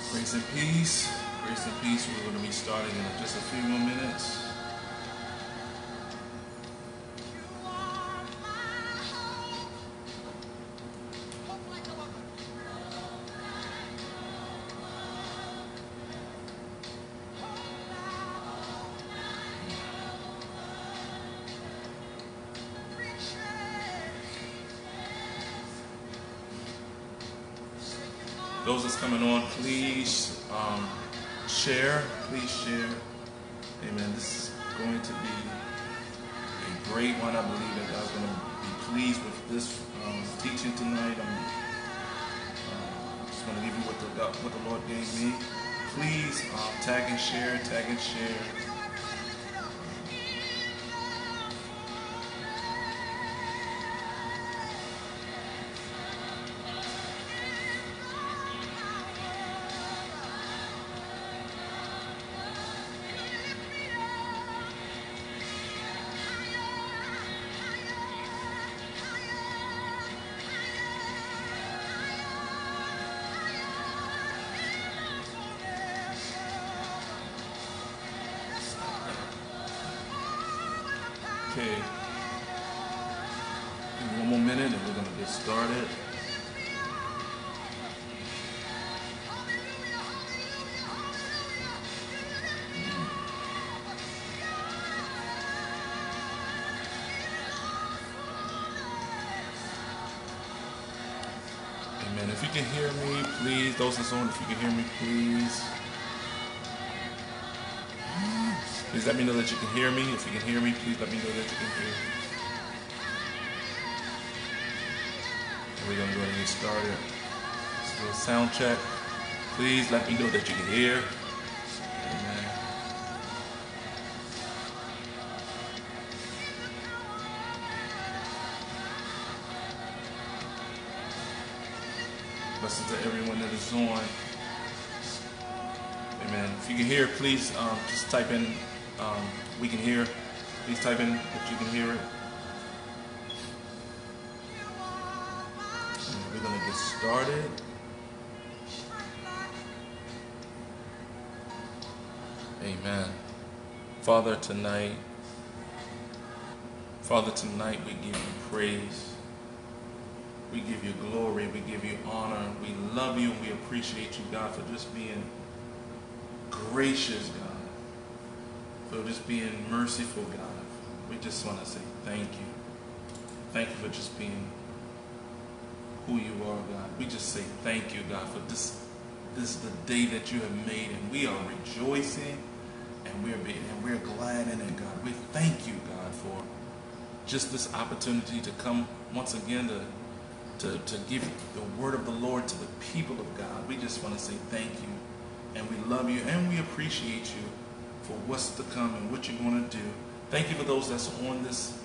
Grace and peace. Grace and peace. We're going to be starting in just a few more minutes. Those that's coming on, please share. Please share. Amen. This is going to be a great one. I believe that God's going to be pleased with this teaching tonight. I'm just going to give you what the Lord gave me. Please tag and share. Tag and share. Okay, one more minute and we're going to get started. Amen. If you can hear me, please, those that's on, if you can hear me, please. Please let me know that you can hear me. If you can hear me, please let me know that you can hear me. And we're going to go ahead and get started. Let's do a sound check. Please let me know that you can hear. Amen. Blessings to everyone that is on. Amen. If you can hear, please just type in we can hear. Please type in that you can hear it. And we're going to get started. Amen. Father, tonight we give you praise. We give you glory. We give you honor. We love you and we appreciate you, God, for just being gracious, God. For just being merciful, God. We just want to say thank you. Thank you for just being who you are, God. We just say thank you, God, for this is the day that you have made, and we are rejoicing, and we're glad in it, God. We thank you, God, for just this opportunity to come once again to give the word of the Lord to the people of God. We just want to say thank you, and we love you, and we appreciate you for what's to come and what you're going to do. Thank you for those that's on this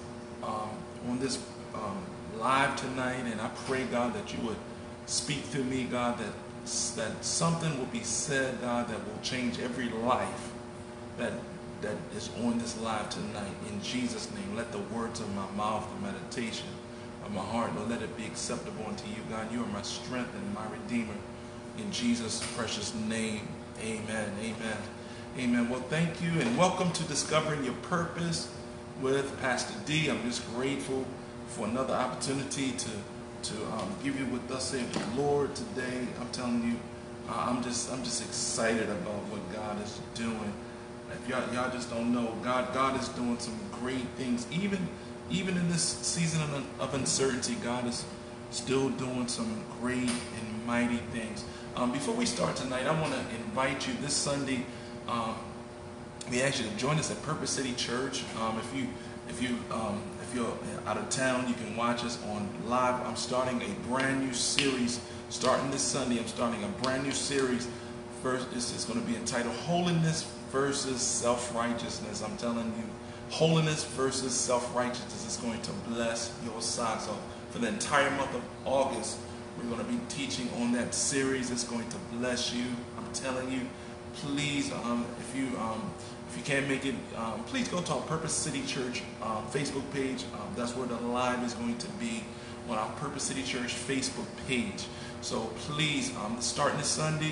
live tonight, and I pray, God, that you would speak through me, God, that something will be said, God, that will change every life that is on this live tonight. In Jesus' name, let the words of my mouth, the meditation of my heart, Lord, let it be acceptable unto you, God. You are my strength and my Redeemer. In Jesus' precious name, amen. Amen. Amen. Well, thank you and welcome to Discovering Your Purpose with Pastor D. I'm just grateful for another opportunity to give you what thus saith the Lord today. I'm telling you, I'm just excited about what God is doing. If y'all just don't know, God is doing some great things. Even in this season of uncertainty, God is still doing some great and mighty things. Before we start tonight, I want to invite you this Sunday. We ask you to join us at Purpose City Church. If you're out of town, you can watch us on live. I'm starting a brand new series. Starting this Sunday, I'm starting a brand new series. First, this is going to be entitled Holiness versus Self-Righteousness. I'm telling you, holiness versus self-righteousness is going to bless your socks off. For the entire month of August, we're going to be teaching on that series. It's going to bless you. I'm telling you. Please, if you can't make it, please go to our Purpose City Church Facebook page. That's where the live is going to be, on our Purpose City Church Facebook page. So please, starting this Sunday, if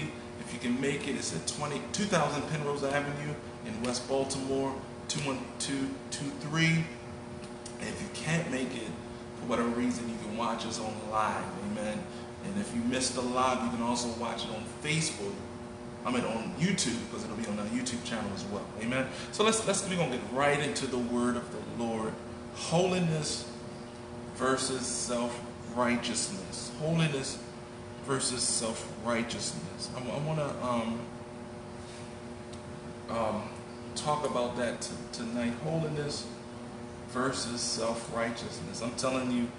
If you can make it, it's at 2000 Penrose Avenue in West Baltimore, 21223. And if you can't make it, for whatever reason, you can watch us on live, amen. And if you missed the live, you can also watch it on Facebook. I mean on YouTube, because it'll be on our YouTube channel as well, amen. So we're gonna get right into the word of the Lord. Holiness versus self-righteousness. Holiness versus self-righteousness. I want to talk about that tonight. Holiness versus self-righteousness. I'm telling you,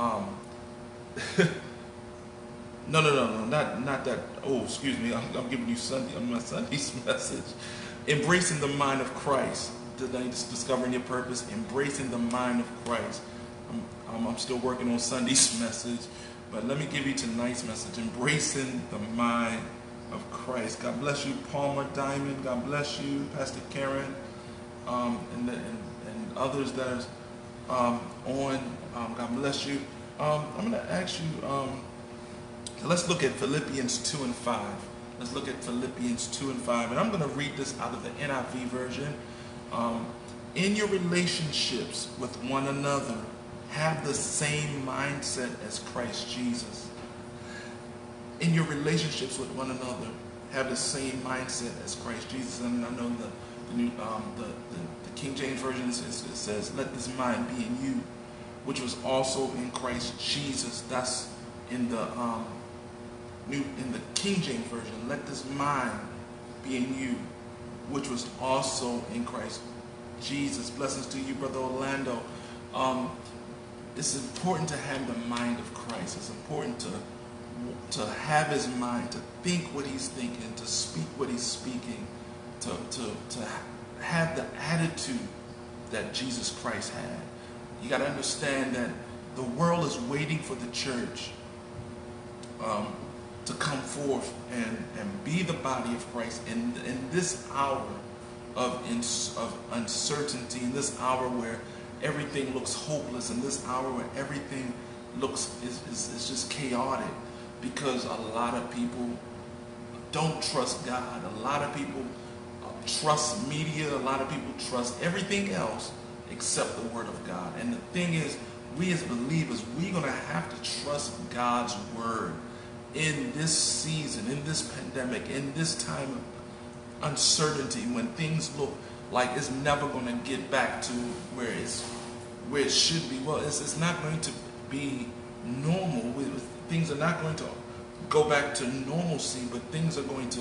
no, not that. Oh, excuse me. I'm giving you my Sunday's message. Embracing the mind of Christ. Tonight, discovering your purpose. Embracing the mind of Christ. I'm still working on Sunday's message, but let me give you tonight's message. Embracing the mind of Christ. God bless you, Palmer Diamond. God bless you, Pastor Karen, and others that are on. God bless you. I'm going to ask you. Let's look at Philippians 2 and 5. Let's look at Philippians 2 and 5, and I'm going to read this out of the NIV version. In your relationships with one another, have the same mindset as Christ Jesus. In your relationships with one another, have the same mindset as Christ Jesus. And I know the King James Version it says, "Let this mind be in you, which was also in Christ Jesus." That's in the King James Version. "Let this mind be in you, which was also in Christ Jesus." Blessings to you, Brother Orlando. It's important to have the mind of Christ. It's important to have his mind, to think what he's thinking, to speak what he's speaking, to have the attitude that Jesus Christ had. You got to understand that the world is waiting for the church to come forth and be the body of Christ in this hour of uncertainty, in this hour where everything looks hopeless, in this hour where everything is just chaotic, because a lot of people don't trust God. A lot of people trust media. A lot of people trust everything else except the Word of God. And the thing is, we as believers, we're going to have to trust God's Word in this season, in this pandemic, in this time of uncertainty, when things look like it's never going to get back to where it should be. Well, it's not going to be normal. Things are not going to go back to normalcy, but things are going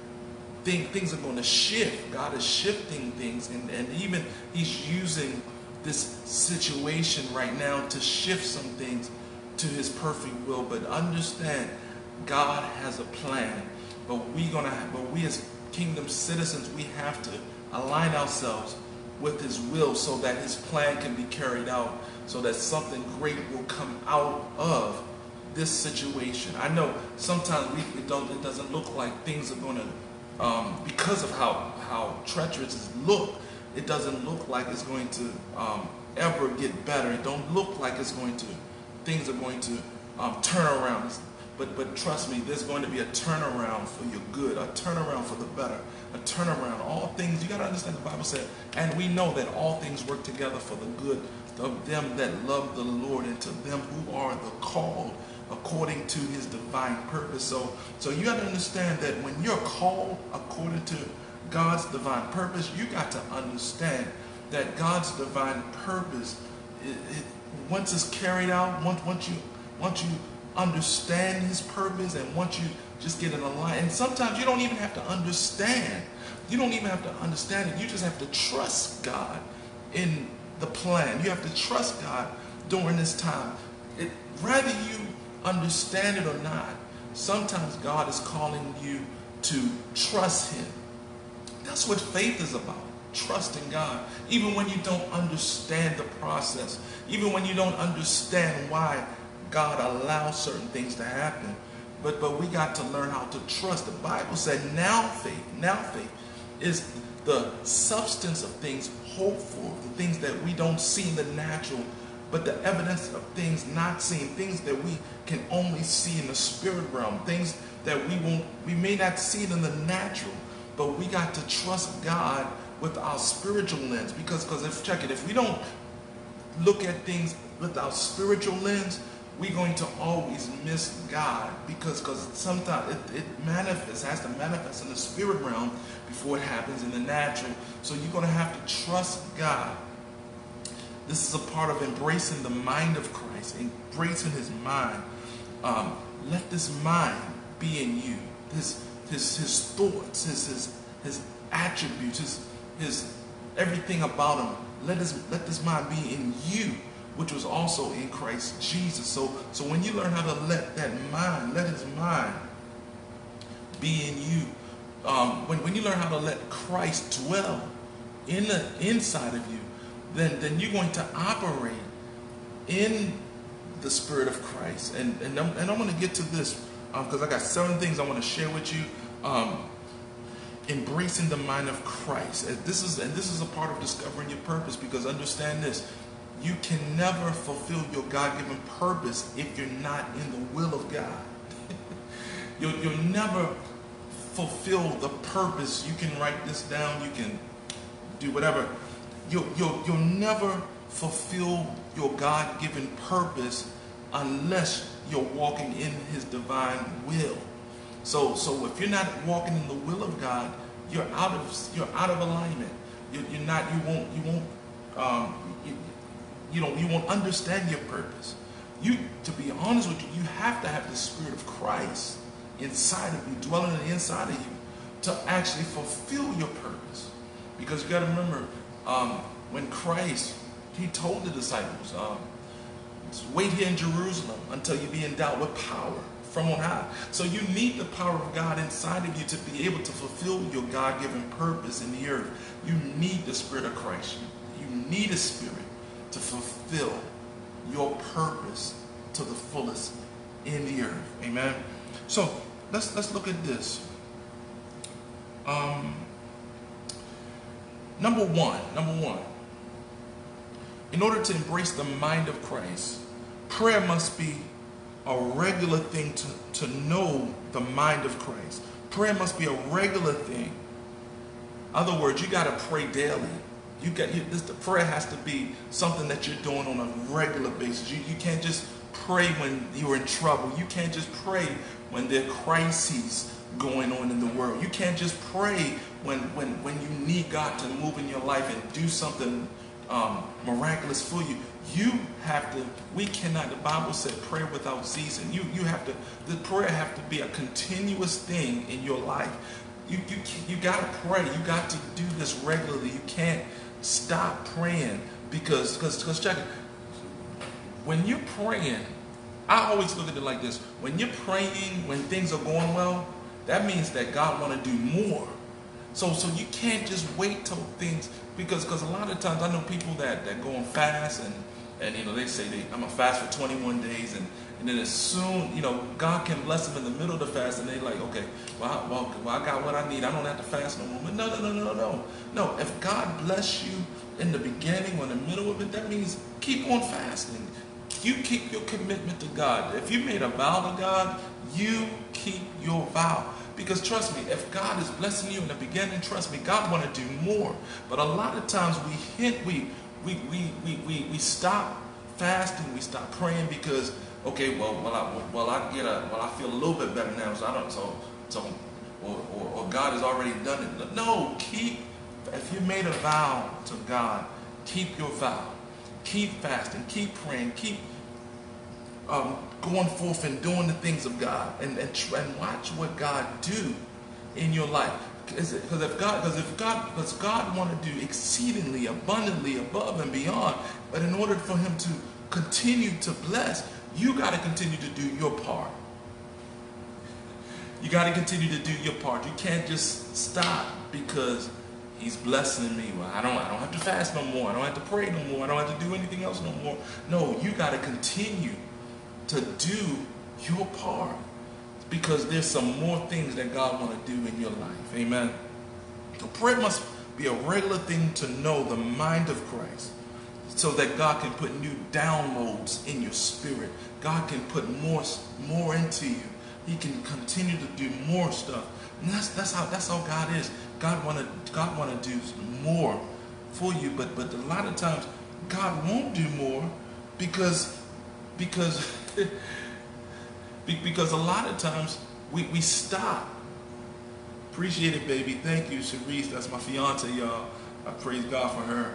to shift. God is shifting things, and even he's using this situation right now to shift some things to his perfect will. But understand, God has a plan, but we as kingdom citizens, we have to align ourselves with his will so that his plan can be carried out, so that something great will come out of this situation. I know sometimes it doesn't look like things are going to, because of how treacherous it look, it doesn't look like it's going to ever get better. It don't look like things are going to turn around. But trust me, there's going to be a turnaround for your good, a turnaround for the better, a turnaround. All things, you got to understand, the Bible said, and we know that all things work together for the good of them that love the Lord, and to them who are the called according to his divine purpose. So you got to understand that when you're called according to God's divine purpose, you got to understand that God's divine purpose, once it's carried out, once you understand his purpose, and once you just get in a line, and sometimes you don't even have to understand. You don't even have to understand it. You just have to trust God in the plan. You have to trust God during this time. Whether you understand it or not, sometimes God is calling you to trust him. That's what faith is about. Trusting God, even when you don't understand the process, even when you don't understand why God allows certain things to happen. But we got to learn how to trust. The Bible said now faith is the substance of things hoped for, the things that we don't see in the natural, but the evidence of things not seen, things that we can only see in the spirit realm, things that we may not see it in the natural, but we got to trust God with our spiritual lens. Because if we don't look at things with our spiritual lens, we're going to always miss God, because sometimes it has to manifest in the spirit realm before it happens in the natural. So you're going to have to trust God. This is a part of embracing the mind of Christ, embracing his mind. Let this mind be in you. His thoughts, his attributes, his everything about him. Let this mind be in you, which was also in Christ Jesus. So when you learn how to let his mind be in you, when you learn how to let Christ dwell in the inside of you, then you're going to operate in the Spirit of Christ. And I'm going to get to this because I got 7 things I want to share with you. Embracing the mind of Christ. This is a part of discovering your purpose, because understand this: you can never fulfill your God-given purpose if you're not in the will of God. You'll never fulfill the purpose. You can write this down. You can do whatever. You'll never fulfill your God-given purpose unless you're walking in his divine will. So if you're not walking in the will of God, you're out of alignment. You won't understand your purpose. To be honest with you, you have to have the Spirit of Christ inside of you, dwelling on the inside of you, to actually fulfill your purpose. Because you got to remember, when Christ, he told the disciples, wait here in Jerusalem until you be endowed with power from on high. So you need the power of God inside of you to be able to fulfill your God-given purpose in the earth. You need the Spirit of Christ. You need a Spirit to fulfill your purpose to the fullest in the earth. Amen. So let's look at this. Number one. In order to embrace the mind of Christ, prayer must be a regular thing to know the mind of Christ. Prayer must be a regular thing. In other words, you got to pray daily. The prayer has to be something that you're doing on a regular basis. You can't just pray when you're in trouble. You can't just pray when there are crises going on in the world. You can't just pray when you need God to move in your life and do something miraculous for you. You have to, the Bible said pray without ceasing. The prayer have to be a continuous thing in your life. You got to pray. You got to do this regularly. You can't stop praying because check it. When you're praying, I always look at it like this. When you're praying, when things are going well, that means that God want to do more. So you can't just wait till things, because a lot of times I know people that go on fast and they say I'm gonna fast for 21 days and then as soon God can bless them in the middle of the fast and they like, okay, well I got what I need, I don't have to fast no more. But no. If God bless you in the beginning or in the middle of it, that means keep on fasting. You keep your commitment to God. If you made a vow to God, you keep your vow. Because trust me, if God is blessing you in the beginning, trust me, God want to do more. But a lot of times we stop fasting, we stop praying because, okay, I feel a little bit better now, or God has already done it. No, if you made a vow to God, keep your vow. Keep fasting, keep praying, keep going forth and doing the things of God, and watch what God do in your life. Because God want to do exceedingly abundantly above and beyond, but in order for him to continue to bless, you got to continue to do your part. You got to continue to do your part. You can't just stop because he's blessing me. Well, I don't have to fast no more. I don't have to pray no more. I don't have to do anything else no more. No, you got to continue to do your part, because there's some more things that God want to do in your life. Amen. So prayer must be a regular thing to know the mind of Christ. so that God can put new downloads in your spirit. God can put more into you. He can continue to do more stuff. And that's how God is. God wanna do more for you, but a lot of times God won't do more because because a lot of times we stop. Appreciate it, baby. Thank you, Sharice. That's my fiance, y'all. I praise God for her.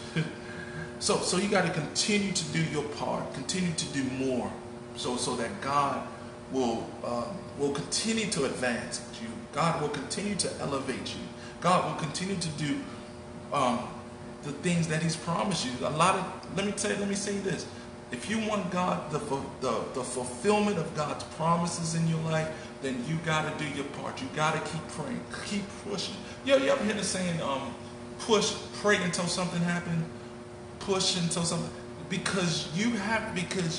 So you got to continue to do your part. Continue to do more, so that God will continue to advance you. God will continue to elevate you. God will continue to do the things that He's promised you. Let me say this. If you want God, the fulfillment of God's promises in your life, then you got to do your part. You got to keep praying, keep pushing. You ever hear the saying, pray until something happens, push until something, because you have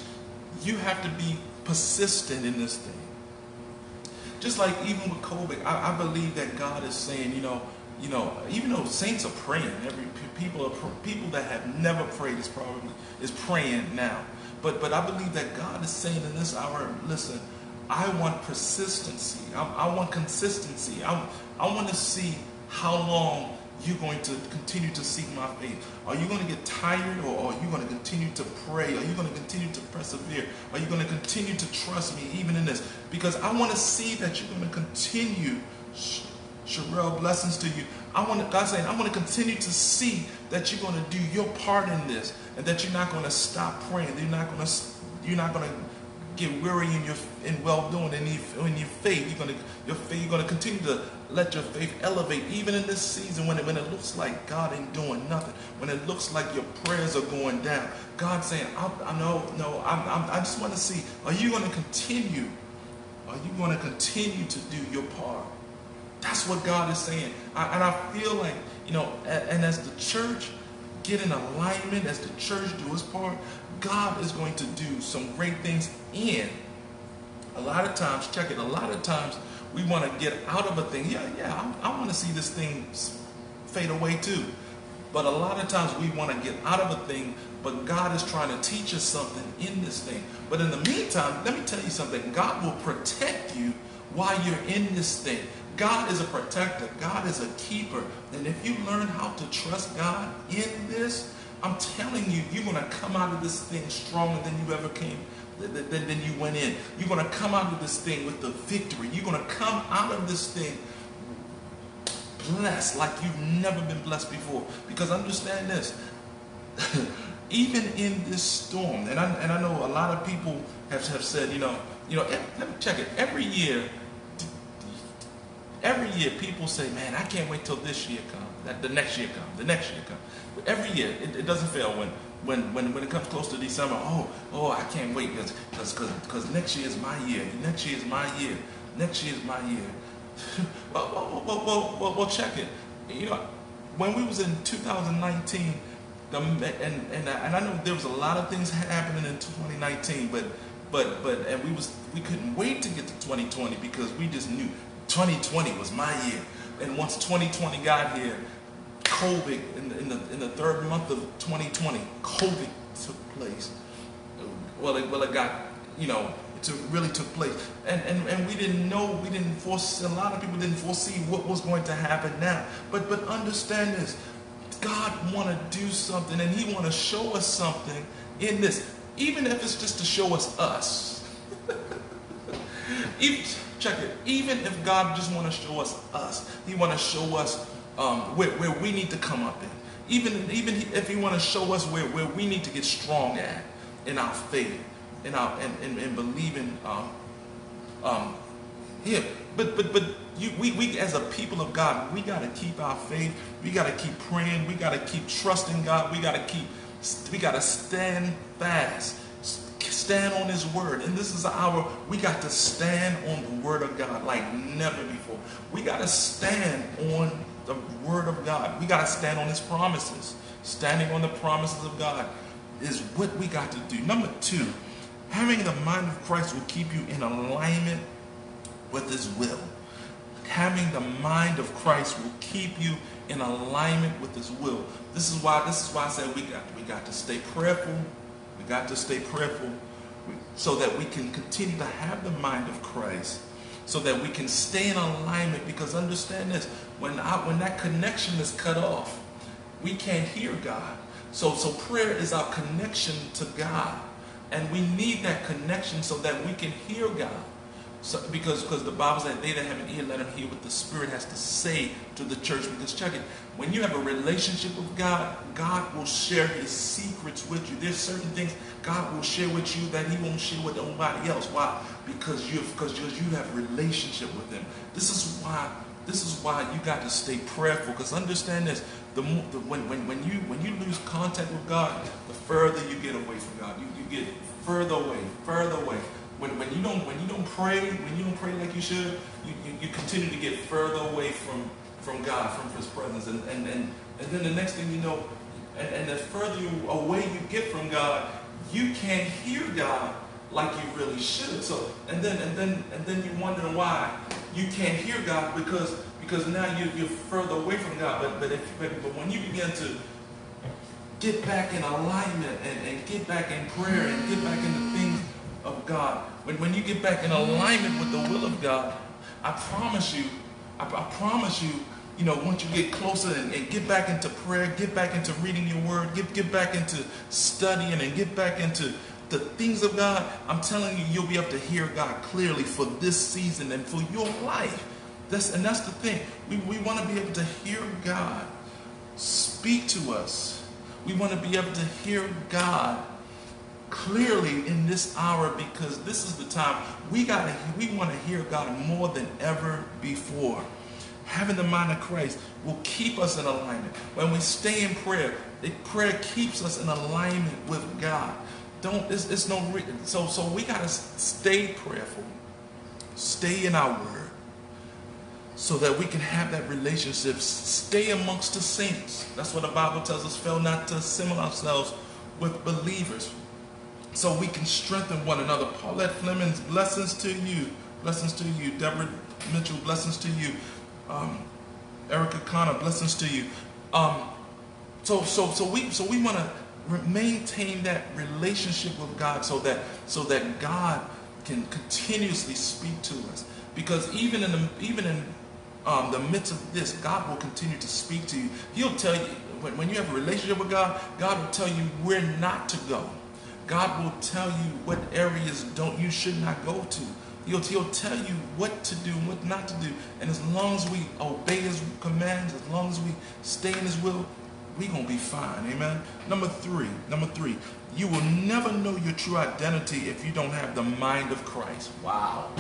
to be persistent in this thing. Just like even with COVID, I believe that God is saying, even though saints are praying, people that have never prayed is praying now. But I believe that God is saying in this hour, listen, I want persistency. I want consistency. I want to see how long you're going to continue to seek my faith. Are you going to get tired, or are you going to continue to pray? Are you going to continue to persevere? Are you going to continue to trust me even in this? Because I want to see that you're going to continue. Sherelle, blessings to you. God's saying, I want to continue to see that you're going to do your part in this, and that you're not going to stop praying. You're not going to get weary in well-doing, in your faith. You're going to continue to let your faith elevate, even in this season when it looks like God ain't doing nothing, when it looks like your prayers are going down. God's saying, I just want to see, are you going to continue? Are you going to continue to do your part? That's what God is saying. And I feel like, and as the church get in alignment, as the church do its part, God is going to do some great things in. A lot of times, check it, a lot of times we want to get out of a thing. I want to see this thing fade away too. But a lot of times we want to get out of a thing, but God is trying to teach us something in this thing. But in the meantime, let me tell you something. God will protect you while you're in this thing. God is a protector. God is a keeper. And if you learn how to trust God in this, I'm telling you, you're going to come out of this thing stronger than you ever came, than you went in. You're going to come out of this thing with the victory. You're going to come out of this thing blessed like you've never been blessed before. Because understand this, even in this storm, and I know a lot of people have said, let me check it. Every year people say, man, I can't wait till this year comes, the next year comes. Every year, it doesn't fail when it comes close to December. Oh, I can't wait because next year is my year. Next year is my year. Next year is my year. Well, check it. When we was in 2019, and I know there was a lot of things happening in 2019, but we couldn't wait to get to 2020 because we just knew 2020 was my year. And once 2020 got here, COVID in the third month of 2020, COVID took place. Well, it got, it really took place, and we didn't know, we didn't foresee. A lot of people didn't foresee what was going to happen now. But understand this: God want to do something, and He want to show us something in this, even if it's just to show us. Check it. Even if God just want to show us, He want to show us where we need to come up in. Even if He want to show us where we need to get strong at in our faith, in believing Him. But we as a people of God, we got to keep our faith. We got to keep praying. We got to keep trusting God. We got to stand fast. Stand on His word. And this is we got to stand on the word of God like never before. We got to stand on the word of God. We got to stand on His promises. Standing on the promises of God is what we got to do. Number 2, having the mind of Christ will keep you in alignment with His will. Having the mind of Christ will keep you in alignment with His will. This is why I said we got to stay prayerful. We got to stay prayerful so that we can continue to have the mind of Christ, so that we can stay in alignment. Because understand this, when that connection is cut off, we can't hear God. So prayer is our connection to God, and we need that connection so that we can hear God. So, because the Bible says, they that have an ear, let them hear what the Spirit has to say to the church. Because check it, when you have a relationship with God, God will share His secrets with you. There's certain things God will share with you that He won't share with nobody else. Why? Because you have a relationship with Him. This is why you got to stay prayerful. Because understand this, when you lose contact with God, the further you get away from God, you get further away. When you don't pray like you should, you continue to get further away from God, from His presence, and then the next thing you know, and the further away you get from God, you can't hear God like you really should. So and then you're wondering why you can't hear God, because now you're further away from God. But when you begin to get back in alignment and get back in prayer and get back in the things of God, when you get back in alignment with the will of God, I promise you, once you get closer and get back into prayer, get back into reading your word, get back into studying and get back into the things of God, I'm telling you, you'll be able to hear God clearly for this season and for your life. That's the thing. We want to be able to hear God speak to us. We want to be able to hear God clearly in this hour, because this is the time we want to hear God more than ever before. Having the mind of Christ will keep us in alignment. When we stay in prayer, prayer keeps us in alignment with God. So we got to stay prayerful, stay in our word, so that we can have that relationship. Stay amongst the saints. That's what the Bible tells us. Fail not to assemble ourselves with believers, so we can strengthen one another. Paulette Flemings, blessings to you. Blessings to you. Deborah Mitchell, blessings to you. Erica Connor, blessings to you. So we want to maintain that relationship with God, so that God can continuously speak to us. Because even in the midst of this, God will continue to speak to you. He'll tell you, when you have a relationship with God, God will tell you where not to go. God will tell you what areas you should not go to. He'll tell you what to do and what not to do. And as long as we obey His commands, as long as we stay in His will, we're going to be fine. Amen. Number three, you will never know your true identity if you don't have the mind of Christ. Wow.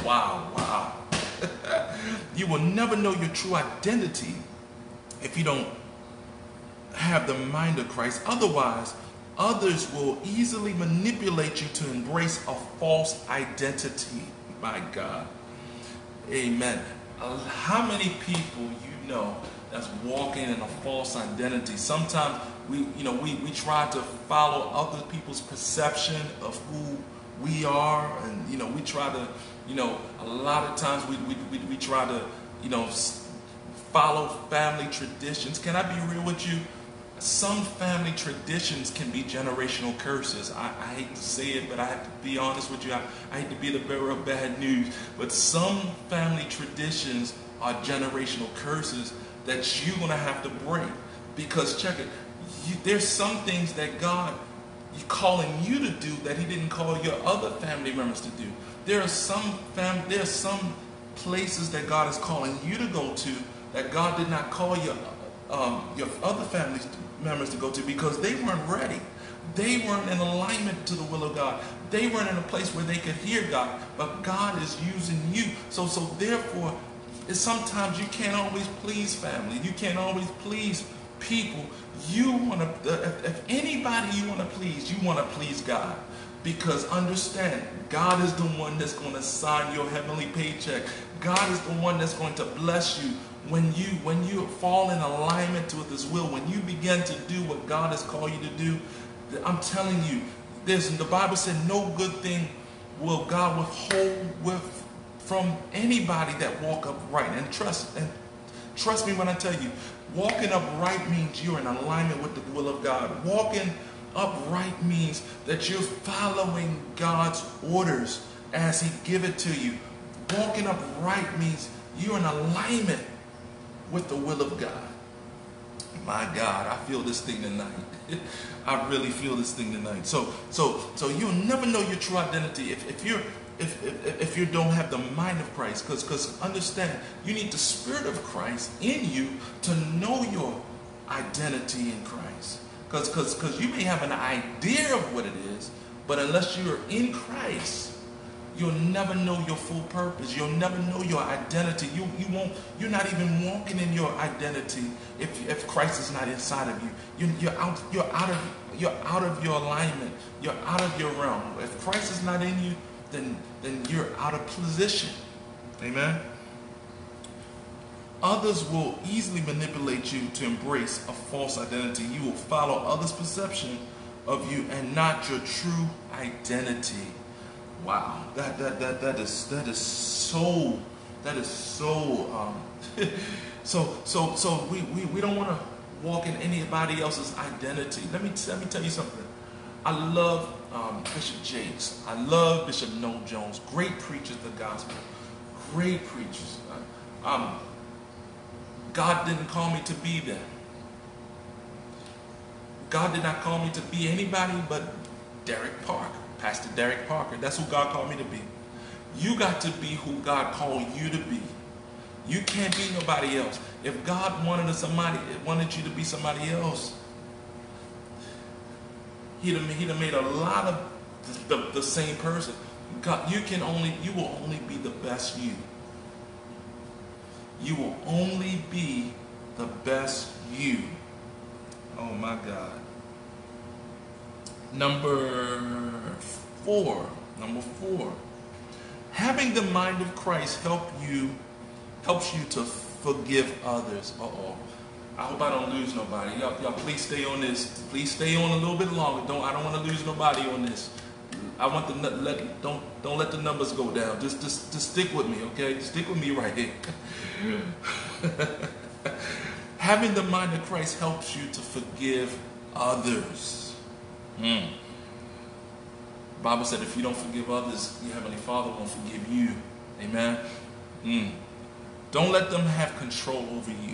You will never know your true identity if you don't have the mind of Christ. Otherwise, others will easily manipulate you to embrace a false identity. My God. Amen. How many people you know that's walking in a false identity? Sometimes we try to follow other people's perception of who we are, and we try to, a lot of times we try to, follow family traditions. Can I be real with you? Some family traditions can be generational curses. I hate to say it, but I have to be honest with you. I hate to be the bearer of bad news, but some family traditions are generational curses that you're going to have to break. Because check it, there's some things that God is calling you to do that He didn't call your other family members to do. There are some places that God is calling you to go to that God did not call your other family members to go to, because they weren't ready. They weren't in alignment to the will of God. They weren't in a place where they could hear God. But God is using you. So therefore, sometimes you can't always please family. You can't always please people. You want to, if anybody you want to please God. Because understand, God is the one that's going to sign your heavenly paycheck. God is the one that's going to bless you. When you fall in alignment with His will, when you begin to do what God has called you to do, I'm telling you, the Bible said no good thing will God withhold from anybody that walk upright. And trust me when I tell you, walking upright means you're in alignment with the will of God. Walking upright means that you're following God's orders as He give it to you. Walking upright means you're in alignment with the will of God. My God, I feel this thing tonight. I really feel this thing tonight. So you'll never know your true identity if you don't have the mind of Christ. Because understand, you need the Spirit of Christ in you to know your identity in Christ. Because you may have an idea of what it is, but unless you're in Christ, you'll never know your full purpose. You'll never know your identity. You're not even walking in your identity if Christ is not inside of you. You're out of your alignment. You're out of your realm. If Christ is not in you, then you're out of position. Amen. Others will easily manipulate you to embrace a false identity. You will follow others' perception of you and not your true identity. Wow, that is so so we don't want to walk in anybody else's identity. Let me tell you something. I love Bishop Jakes. I love Bishop Noel Jones. Great preachers of the gospel. Great preachers. God didn't call me to be them. God did not call me to be anybody but Derek Parker. Pastor Derek Parker. That's who God called me to be. You got to be who God called you to be. You can't be nobody else. If God wanted you to be somebody else, He'd have made a lot of the same person. God, you will only be the best you. You will only be the best you. Oh my God. Number four. Having the mind of Christ helps you to forgive others. I hope I don't lose nobody. Y'all please stay on this. Please stay on a little bit longer. I don't want to lose nobody on this. I want don't let the numbers go down. Just stick with me, okay? Stick with me right here. Having the mind of Christ helps you to forgive others. The Bible said if you don't forgive others, your Heavenly Father won't forgive you. Amen. Don't let them have control over you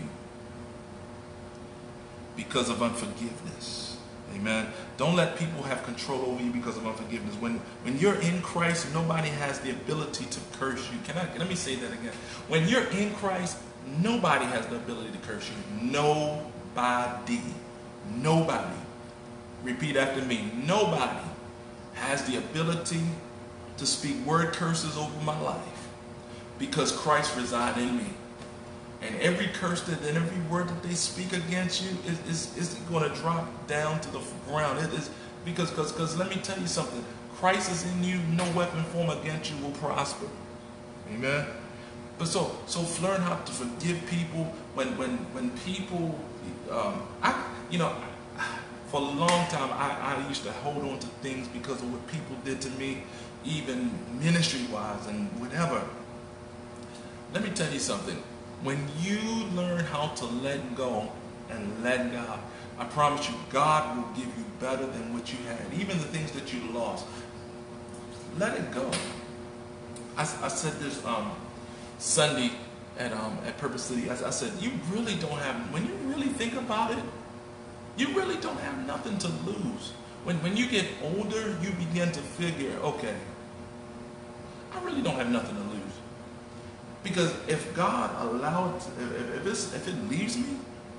because of unforgiveness. Amen. Don't let people have control over you because of unforgiveness. When you're in Christ, nobody has the ability to curse you. Let me say that again. When you're in Christ, nobody has the ability to curse you. Nobody. Repeat after me. Nobody has the ability to speak word curses over my life because Christ resides in me. And every curse and every word that they speak against you is going to drop down to the ground. It is because let me tell you something. Christ is in you. No weapon formed against you will prosper. Amen. But so learn how to forgive people when people for a long time I used to hold on to things because of what people did to me, even ministry wise and whatever. Let me tell you something. When you learn how to let go and let God, I promise you, God will give you better than what you had. Even the things that you lost. Let it go. I said this Sunday at Purpose City. I said, you really don't have, when you really think about it, you really don't have nothing to lose. When you get older, you begin to figure, okay, I really don't have nothing to lose. Because if God allowed, if it leaves me,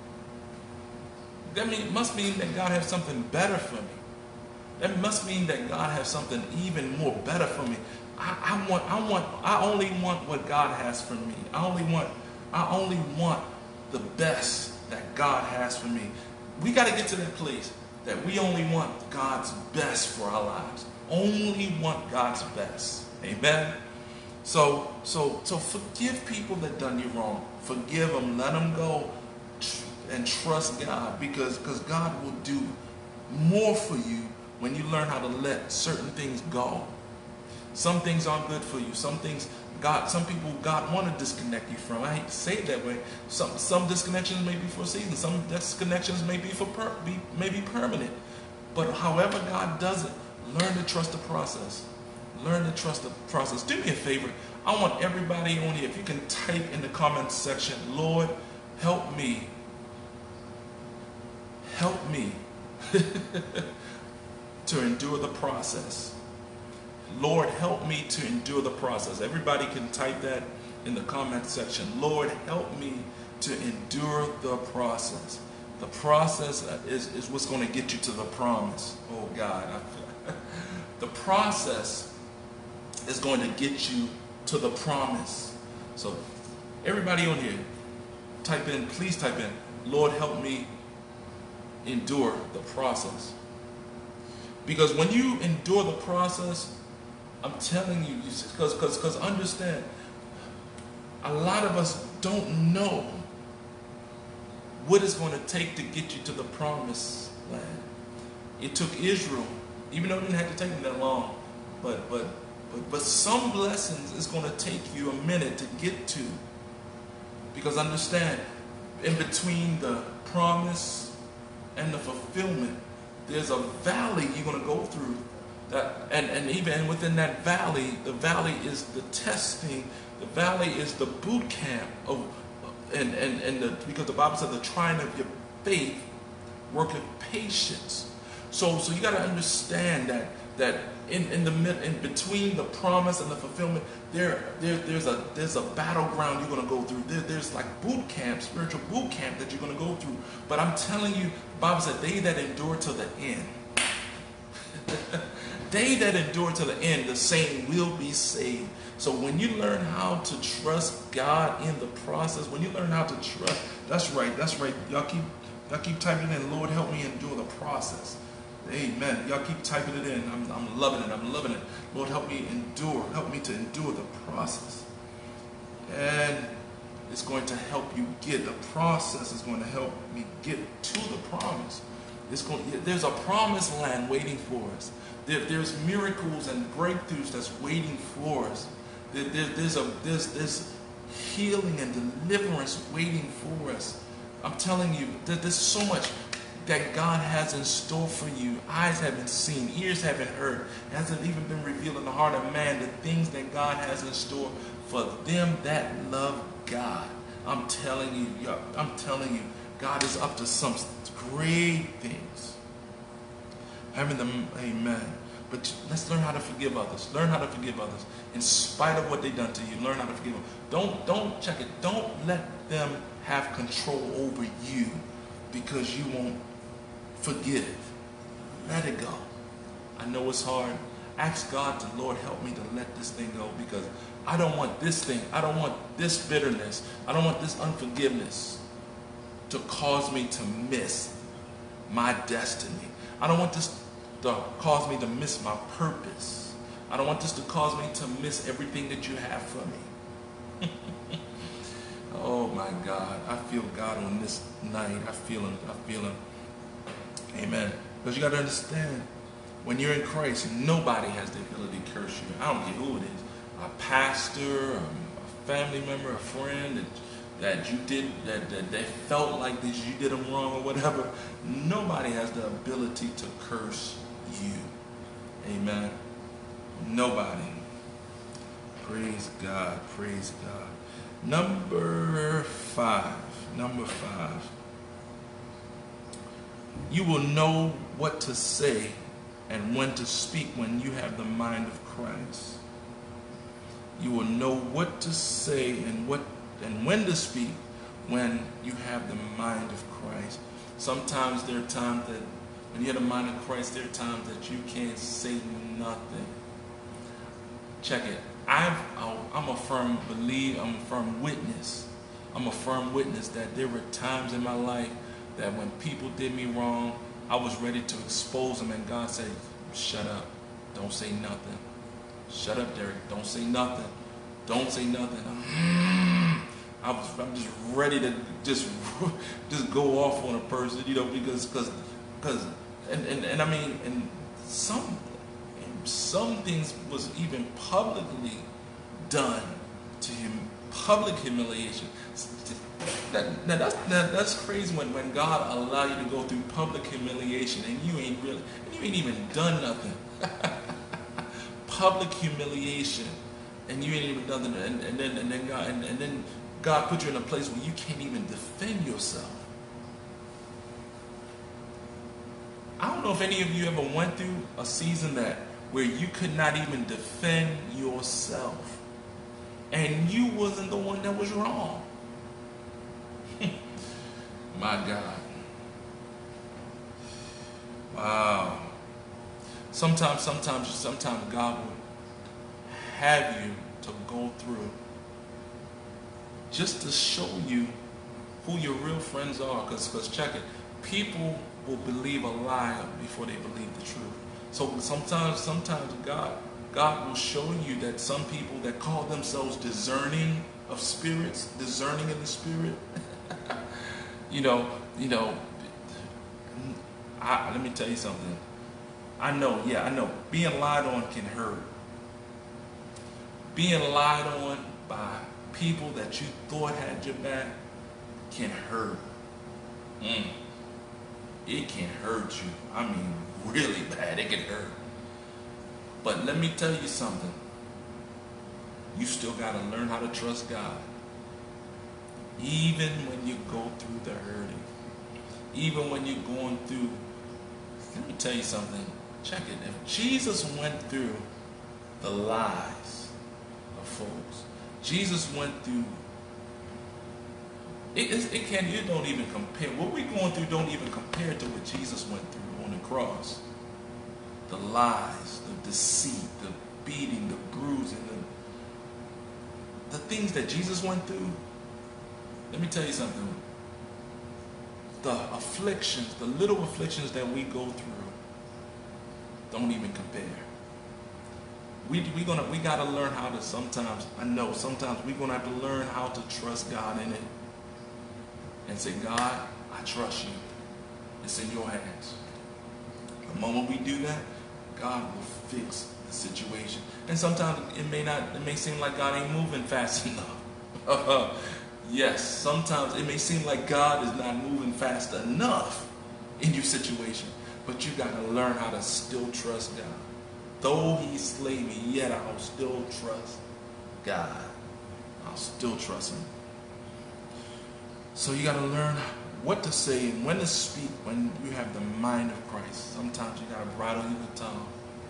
it must mean that God has something better for me. That must mean that God has something even more better for me. I only want what God has for me. I only want the best that God has for me. We got to get to that place that we only want God's best for our lives. Only want God's best. Amen. So forgive people that done you wrong. Forgive them. Let them go, and trust God because God will do more for you when you learn how to let certain things go. Some things aren't good for you. Some things some people God want to disconnect you from. I hate to say it that way. Some disconnections may be for a season. Some disconnections may be may be permanent. But however God does it, learn to trust the process. Learn to trust the process. Do me a favor. I want everybody on here, if you can type in the comment section, Lord, help me. Help me to endure the process. Lord, help me to endure the process. Everybody can type that in the comment section. Lord, help me to endure the process. The process is what's going to get you to the promise. Oh God. The process is going to get you to the promise. So everybody on here, please type in, Lord, help me endure the process. Because when you endure the process, I'm telling you, because understand, a lot of us don't know what it's going to take to get you to the promised land. It took Israel, even though it didn't have to take them that long, but some blessings is going to take you a minute to get to. Because understand, in between the promise and the fulfillment, there's a valley you're going to go through. And even within that valley, the valley is the testing, the valley is the boot camp of, because the Bible said the trying of your faith worketh patience. So you got to understand that in between the promise and the fulfillment, there's a battleground you're going to go through. There's like boot camp, spiritual boot camp that you're going to go through. But I'm telling you, the Bible said, they that endure to the end. They that endure to the end, the same will be saved. So when you learn how to trust God in the process, when you learn how to trust, that's right. Y'all keep typing in, Lord, help me endure the process. Amen. Y'all keep typing it in. I'm loving it. Lord, help me to endure the process. And it's going to help you the process is going to help me get to the promise. There's a promised land waiting for us. There's miracles and breakthroughs that's waiting for us. There's healing and deliverance waiting for us. I'm telling you, there's so much that God has in store for you. Eyes haven't seen, ears haven't heard, hasn't even been revealed in the heart of man, the things that God has in store for them that love God. I'm telling you, God is up to some great things. Amen. But let's learn how to forgive others. Learn how to forgive others. In spite of what they've done to you, learn how to forgive them. Don't check it. Don't let them have control over you because you won't forgive. Let it go. I know it's hard. Ask God to, Lord, help me to let this thing go, because I don't want this thing. I don't want this bitterness. I don't want this unforgiveness to cause me to miss my destiny. I don't want this to cause me to miss my purpose. I don't want this to cause me to miss everything that you have for me. Oh my God. I feel God on this night. I feel him. Amen. Because you got to understand, when you're in Christ, nobody has the ability to curse you. I don't care who it is. A pastor, a family member, a friend that you did, that they felt like this, you did them wrong or whatever. Nobody has the ability to curse you. Amen. Nobody. Praise God. Praise God. Number five. You will know what to say and when to speak when you have the mind of Christ. You will know what to say and when to speak when you have the mind of Christ. Sometimes there are times that when you have the mind of Christ, there are times that you can't say nothing. Check it. I'm a firm believer. I'm a firm witness. That there were times in my life that when people did me wrong, I was ready to expose them, and God said, shut up. Don't say nothing. Shut up, Derek. Don't say nothing. Don't say nothing. I'm just ready to just go off on a person, because and I mean, and some things was even publicly done to public humiliation. That's crazy when God allow you to go through public humiliation and you ain't even done nothing. Public humiliation and you ain't even done nothing, and then God put you in a place where you can't even defend yourself. I don't know if any of you ever went through a season where you could not even defend yourself, and you wasn't the one that was wrong. My God. Wow. Sometimes God will have you to go through just to show you who your real friends are. Because check it, people will believe a lie before they believe the truth. So sometimes God will show you that some people that call themselves discerning of spirits, discerning in the spirit, let me tell you something. I know, being lied on can hurt. Being lied on by people that you thought had your back can hurt. It can hurt you. I mean, really bad. It can hurt. But let me tell you something. You still got to learn how to trust God. Even when you go through the hurting. Even when you're going through. Let me tell you something. Check it. If Jesus went through the lies of folks, Jesus went through. It don't even compare. What we're going through don't even compare to what Jesus went through on the cross. The lies, the deceit, the beating, the bruising, the things that Jesus went through. Let me tell you something. The afflictions, the little afflictions that we go through don't even compare. We got to learn how to sometimes we're going to have to learn how to trust God in it. And say, God, I trust you. It's in your hands. The moment we do that, God will fix the situation. And sometimes it may seem like God ain't moving fast enough. Yes, sometimes it may seem like God is not moving fast enough in your situation. But you got to learn how to still trust God. Though he slay me, yet I'll still trust God. I'll still trust him. So you got to learn what to say and when to speak when you have the mind of Christ. Sometimes you got to bridle your tongue.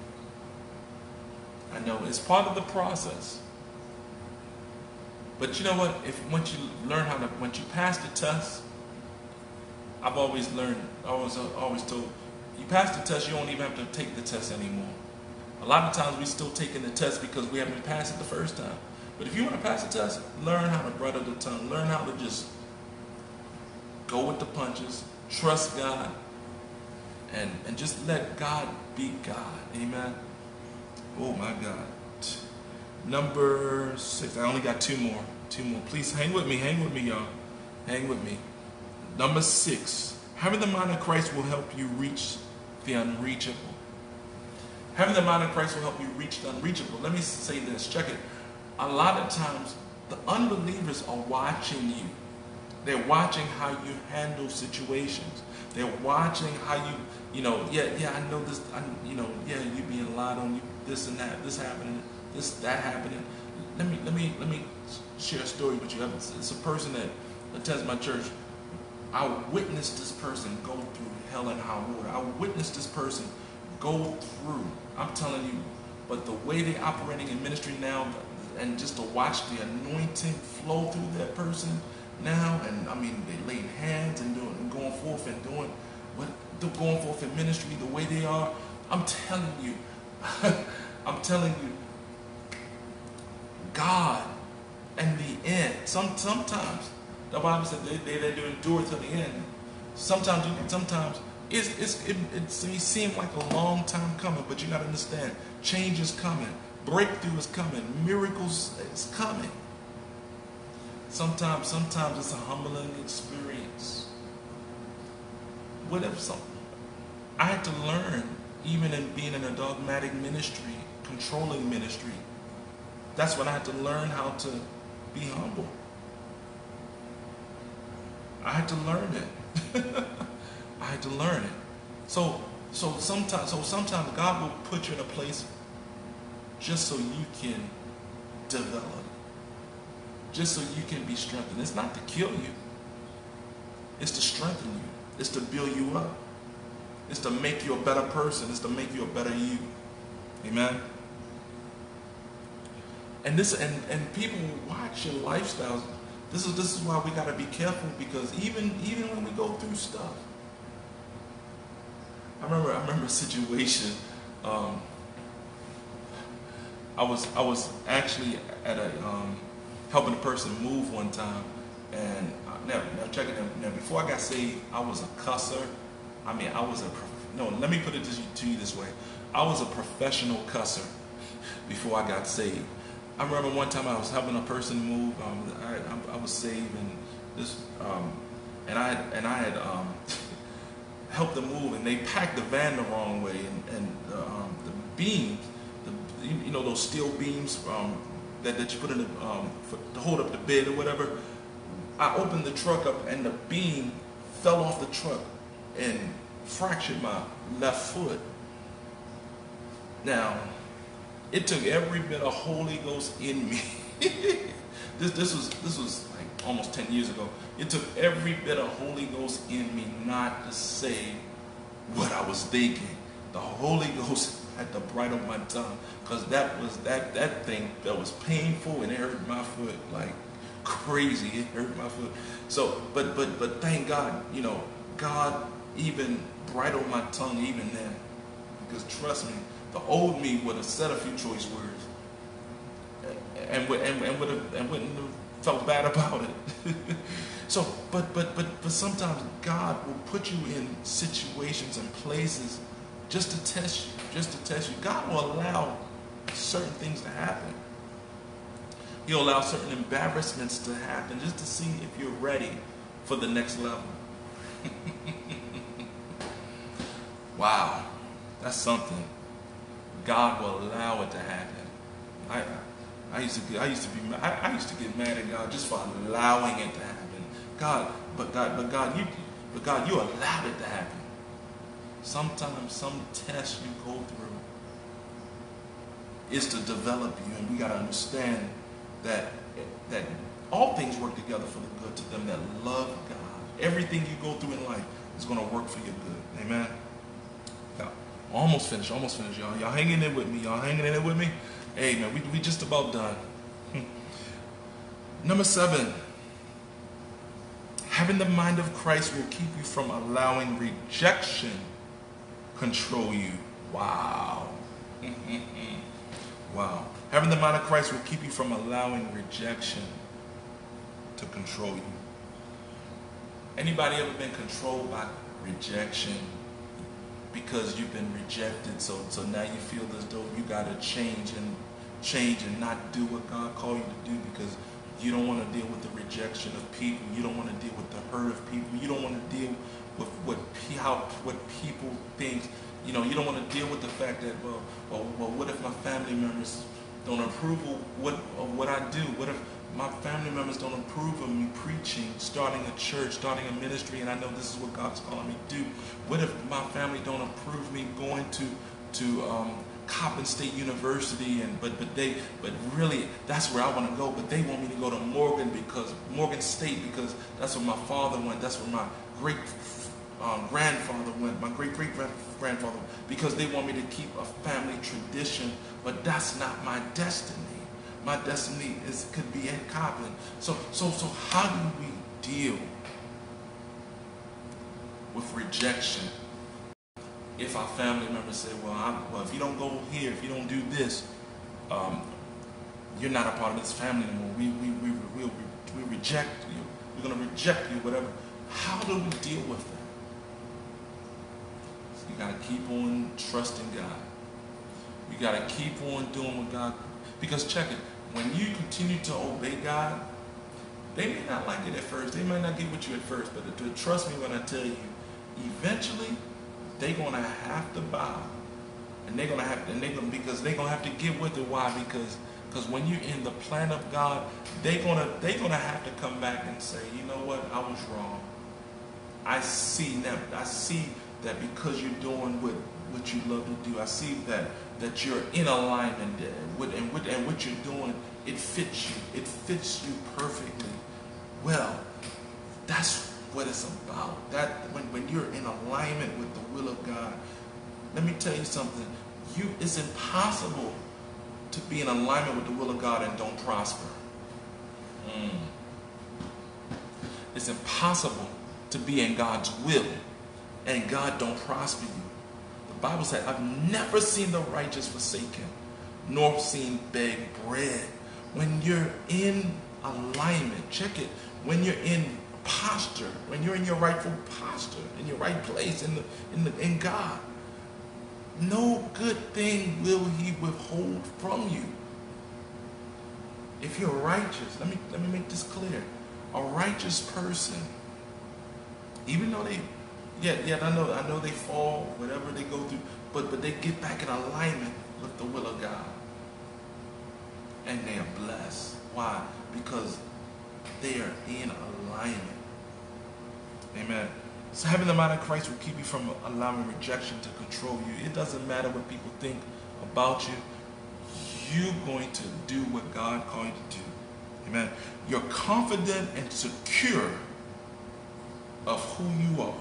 I know it's part of the process. But you know what? Once you pass the test, I've always learned, always told, you pass the test, you don't even have to take the test anymore. A lot of times we still taking the test because we haven't passed it the first time. But if you want to pass the test, learn how to bridle the tongue. Learn how to just go with the punches, trust God, and just let God be God. Amen. Oh my God. Number 6. I only got two more. Please hang with me, y'all. Hang with me. Number 6. Having the mind of Christ will help you reach the unreachable. Having the mind of Christ will help you reach the unreachable. Let me say this. Check it. A lot of times, the unbelievers are watching you. They're watching how you handle situations. They're watching how I know this, you being lied on, you this and that, this happening, that happening. Let me share a story with you. It's a person that attends my church. I witnessed this person go through hell and high water. I witnessed this person go through. I'm telling you, but the way they're operating in ministry now, and just to watch the anointing flow through that person now, and I mean, they laying hands and going forth in ministry the way they are. I'm telling you, God, in the end, sometimes the Bible said they do endure till the end. Sometimes it may seem like a long time coming, but you got to understand, change is coming, breakthrough is coming, miracles is coming. Sometimes it's a humbling experience. I had to learn, even in being in a dogmatic ministry, controlling ministry. That's when I had to learn how to be humble. I had to learn it. I had to learn it. So sometimes God will put you in a place just so you can develop, just so you can be strengthened. It's not to kill you. It's to strengthen you. It's to build you up. It's to make you a better person. It's to make you a better you. Amen. And people watch your lifestyles. This is why we got to be careful, because even when we go through stuff. I remember a situation. I was actually at a helping a person move one time, and now check it out. Now before I got saved, I was a cusser. I mean, let me put it to you this way. I was a professional cusser before I got saved. I remember one time I was helping a person move. I was saved, and this, and I had helped them move, and they packed the van the wrong way, and the beams, you know, those steel beams that you put in to hold up the bed or whatever. I opened the truck up, and the beam fell off the truck and fractured my left foot. Now, it took every bit of Holy Ghost in me. This was like almost 10 years ago. It took every bit of Holy Ghost in me not to say what I was thinking. The Holy Ghost had to bridle my tongue, because that thing that was painful, and it hurt my foot like crazy. It hurt my foot. So, but thank God, you know, God even bridled my tongue even then, because trust me, the old me would have said a few choice words, and wouldn't have felt bad about it. So, but sometimes God will put you in situations and places just to test you. God will allow certain things to happen. He'll allow certain embarrassments to happen just to see if you're ready for the next level. Wow, that's something. God will allow it to happen. I used to get mad at God just for allowing it to happen. But God, you allowed it to happen. Sometimes some tests you go through is to develop you, and we got to understand that all things work together for the good to them that love God. Everything you go through in life is going to work for your good. Amen. Now, almost finished, y'all. Y'all hanging in with me. Hey, man, we just about done. Number 7. Having the mind of Christ will keep you from allowing rejection control you. Wow. Wow. Having the mind of Christ will keep you from allowing rejection to control you. Anybody ever been controlled by rejection because you've been rejected? So now you feel as though you got to change and not do what God called you to do, because you don't want to deal with the rejection of people. You don't want to deal with the hurt of people. You don't want to deal with what people think. You know, you don't want to deal with the fact that, well, what if my family members don't approve of what I do? What if my family members don't approve of me preaching, starting a church, starting a ministry, and I know this is what God's calling me to do? What if my family don't approve me going to Coppin State University, but really that's where I want to go, but they want me to go to Morgan State because that's where my father went, that's where my great grandfather went, my great grandfather, because they want me to keep a family tradition, but that's not my destiny. My destiny could be at Coppin. So how do we deal with rejection? If our family members say, well, if you don't go here, if you don't do this, you're not a part of this family anymore. We reject you. We're going to reject you, whatever. How do we deal with that? So you got to keep on trusting God. You got to keep on doing what God, because check it, when you continue to obey God, they may not like it at first. They might not get with you at first, but trust me when I tell you, eventually, they're gonna have to bow, and because they're gonna have to get with it. Why? Because Because when you're in the plan of God, they're gonna have to come back and say, you know what, I was wrong. I see now. I see that because you're doing what you love to do. I see that you're in alignment there. And what you're doing, it fits you. It fits you perfectly. Well, that's what it's about. That when you're in alignment with the will of God, let me tell you something. It's impossible to be in alignment with the will of God and don't prosper. It's impossible to be in God's will and God don't prosper you. The Bible said, I've never seen the righteous forsaken, nor seen beg bread. When you're in alignment, check it, when you're in posture, when you're in your rightful posture, in your right place in God, no good thing will he withhold from you. If you're righteous, let me make this clear. A righteous person, even though I know they fall, whatever they go through, but they get back in alignment with the will of God. And they are blessed. Why? Because they are in alignment. Amen. So having the mind of Christ will keep you from allowing rejection to control you. It doesn't matter what people think about you. You're going to do what God called you to do. Amen. You're confident and secure of who you are.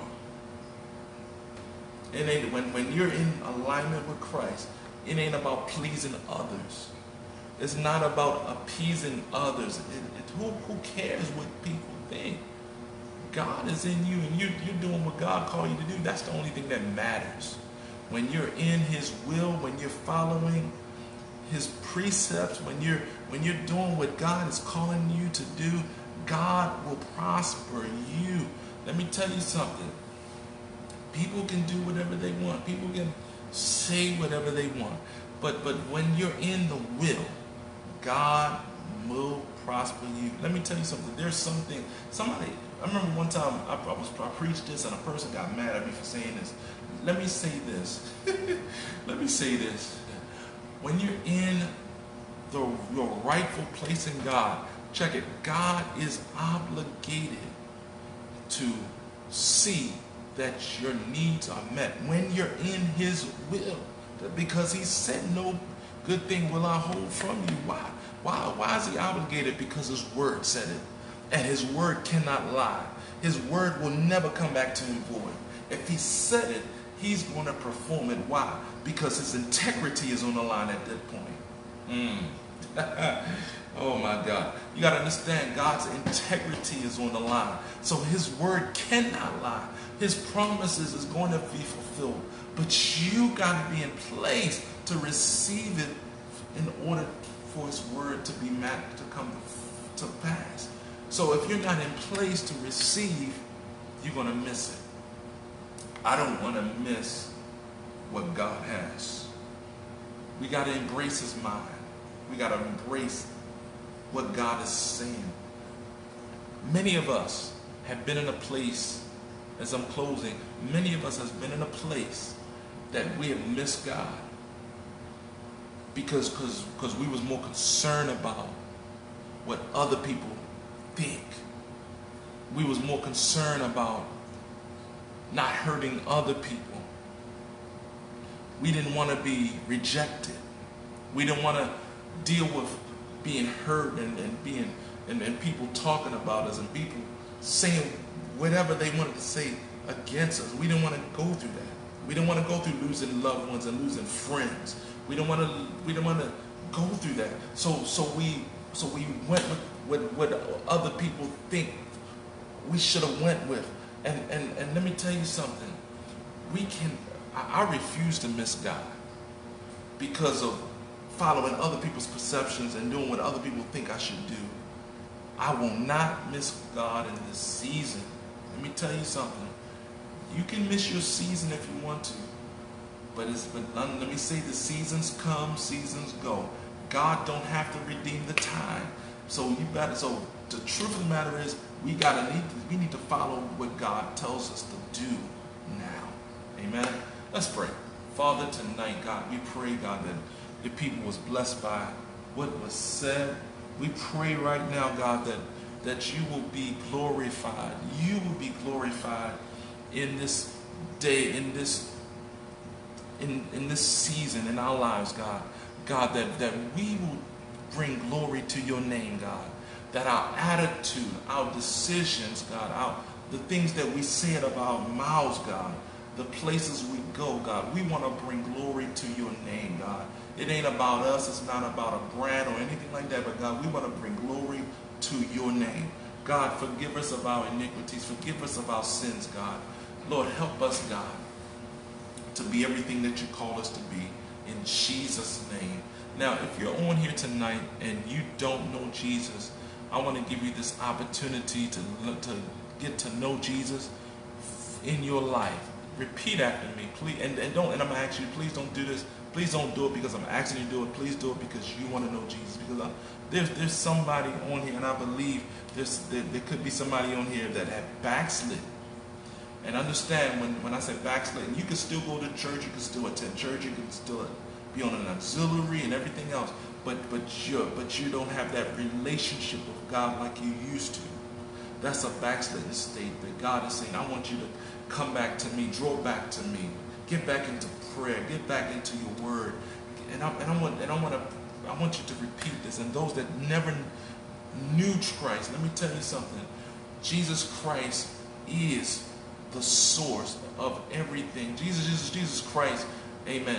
It ain't, when you're in alignment with Christ, it ain't about pleasing others. It's not about appeasing others. Who cares what people think? God is in you and you're doing what God called you to do. That's the only thing that matters. When you're in his will, when you're following his precepts, when you're doing what God is calling you to do, God will prosper you. Let me tell you something. People can do whatever they want. People can say whatever they want. But when you're in the will, God will prosper you. Let me tell you something. There's something, I remember one time I preached this and a person got mad at me for saying this. Let me say this. Let me say this. When you're in your rightful place in God, check it, God is obligated to see that your needs are met when you're in his will. Because he said no good thing will I hold from you. Why is he obligated? Because his word said it. And his word cannot lie. His word will never come back to him void. If he said it, he's going to perform it. Why? Because his integrity is on the line at that point. Oh my God. You got to understand, God's integrity is on the line. So his word cannot lie. His promises is going to be fulfilled. But you got to be in place to receive it in order for his word to be to come to pass. So if you're not in place to receive, you're going to miss it. I don't want to miss what God has. We got to embrace his mind. We got to embrace what God is saying. Many of us have been in a place, as I'm closing, many of us have been in a place that we have missed God because we was more concerned about what other people think. We was more concerned about not hurting other people. We didn't want to be rejected. We didn't want to deal with being hurt and people talking about us and people saying whatever they wanted to say against us. We didn't want to go through that. We didn't want to go through losing loved ones and losing friends. We didn't want to go through that. So we went with what other people think we should have went with. And let me tell you something. I refuse to miss God because of following other people's perceptions and doing what other people think I should do. I will not miss God in this season. Let me tell you something. You can miss your season if you want to. But let me say the seasons come, seasons go. God don't have to redeem the time. So the truth of the matter is we need to follow what God tells us to do now. Amen. Let's pray. Father, tonight, God, we pray, God, that your people was blessed by what was said. We pray right now, God, that you will be glorified. You will be glorified in this day, in this season in our lives, God. God, that we will bring glory to your name, God. That our attitude, our decisions, God, the things that we say out of our mouths, God, the places we go, God, we want to bring glory to your name, God. It ain't about us. It's not about a brand or anything like that, but God, we want to bring glory to your name. God, forgive us of our iniquities. Forgive us of our sins, God. Lord, help us, God, to be everything that you call us to be, in Jesus' name. Now, if you're on here tonight and you don't know Jesus, I want to give you this opportunity to get to know Jesus in your life. Repeat after me, please. And I'm going to ask you, please don't do this. Please don't do it because I'm asking you to do it. Please do it because you want to know Jesus. Because there's somebody on here, and I believe there could be somebody on here that had backslid. And understand when I say backsliding, you can still go to church, you can still attend church, you can still be on an auxiliary and everything else, but you don't have that relationship with God like you used to. That's a backslidden state that God is saying, I want you to come back to me, draw back to me, get back into prayer, get back into your word. And I want you to repeat this. And those that never knew Christ, let me tell you something. Jesus Christ is the source of everything. Jesus Christ, amen.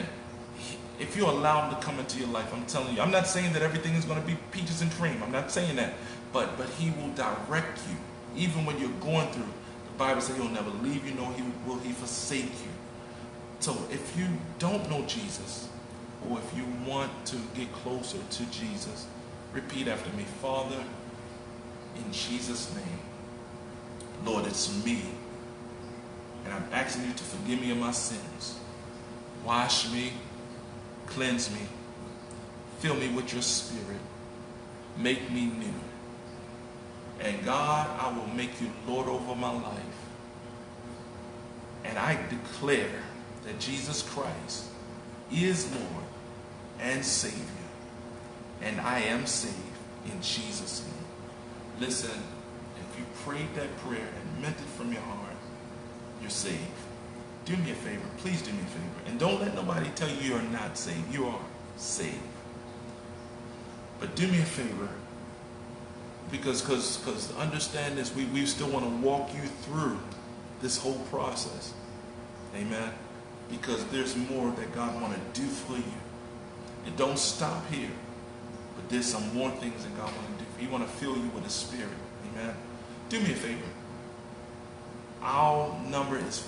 If you allow him to come into your life, I'm telling you, I'm not saying that everything is going to be peaches and cream. I'm not saying that. But he will direct you. Even when you're going through, the Bible says he'll never leave you, nor will he forsake you. So if you don't know Jesus, or if you want to get closer to Jesus, repeat after me. Father, in Jesus' name, Lord, it's me. And I'm asking you to forgive me of my sins. Wash me, cleanse me, fill me with your spirit, make me new. And God, I will make you Lord over my life. And I declare that Jesus Christ is Lord and Savior. And I am saved in Jesus' name. Listen, if you prayed that prayer and meant it from your heart, you're saved. Do me a favor. Please do me a favor. And don't let nobody tell you you're not saved. You are saved. But do me a favor. Because understand this, we still want to walk you through this whole process. Amen. Because there's more that God want to do for you. It don't stop here. But there's some more things that God want to do. He want to fill you with His Spirit. Amen. Do me a favor. Our number is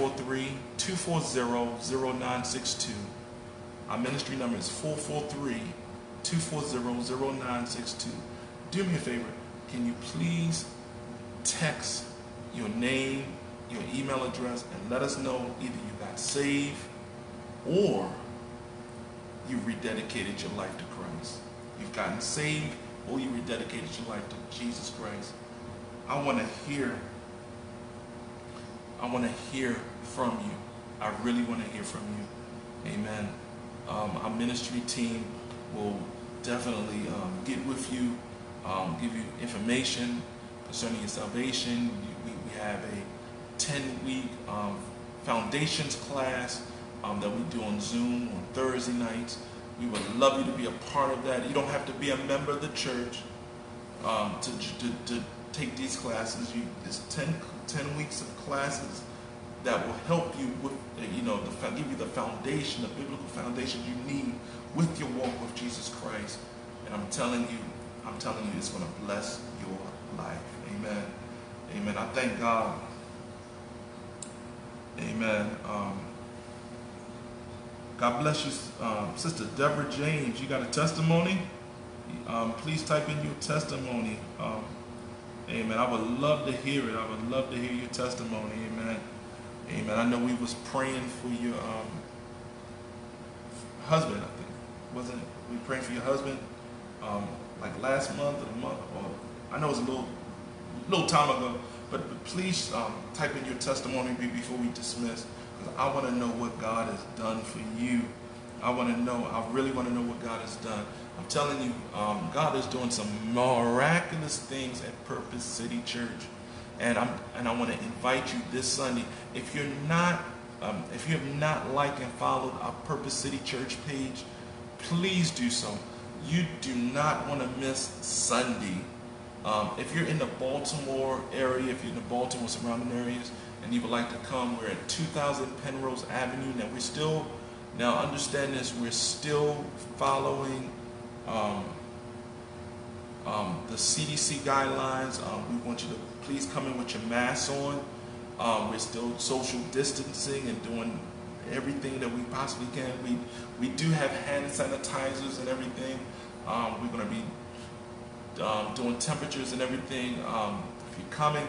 443-240-0962. Our ministry number is 443-240-0962. Do me a favor. Can you please text your name, your email address, and let us know either you got saved or you rededicated your life to Christ. You've gotten saved or you rededicated your life to Jesus Christ. I want to hear from you. I really want to hear from you. Amen. Our ministry team will definitely get with you, give you information concerning your salvation. We have a 10-week foundations class that we do on Zoom on Thursday nights. We would love you to be a part of that. You don't have to be a member of the church to take these classes. There's 10 weeks of classes that will help you with, give you the foundation, the biblical foundation you need with your walk with Jesus Christ. And I'm telling you, it's going to bless your life. Amen. Amen. I thank God. Amen. God bless you, Sister Deborah James. You got a testimony? Please type in your testimony. Amen. I would love to hear it. I would love to hear your testimony. Amen. Amen. I know we was praying for your husband, I think. Wasn't it? We praying for your husband like last month or the month, or I know it was a little time ago, but please type in your testimony before we dismiss, because I want to know what God has done for you I want to know. I really want to know what God has done. I'm telling you, God is doing some miraculous things at Purpose City Church, and I want to invite you this Sunday. If you're not, if you have not liked and followed our Purpose City Church page, please do so. You do not want to miss Sunday. If you're in the Baltimore area, if you're in the Baltimore surrounding areas, and you would like to come, we're at 2000 Penrose Avenue. Now we're still, now understand this, we're still following the CDC guidelines. We want you to please come in with your mask on. We're still social distancing and doing everything that we possibly can. We do have hand sanitizers and everything. We're going to be doing temperatures and everything if you're coming.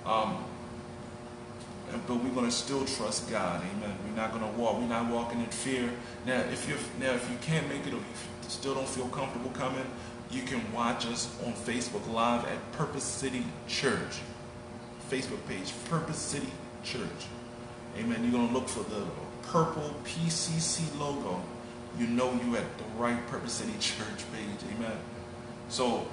But we're going to still trust God. Amen. We're not going to walk. We're not walking in fear. Now, if you can't make it, or you still don't feel comfortable coming, you can watch us on Facebook Live at Purpose City Church. Facebook page, Purpose City Church. Amen. You're going to look for the purple PCC logo. You know you at the right Purpose City Church page. Amen. So,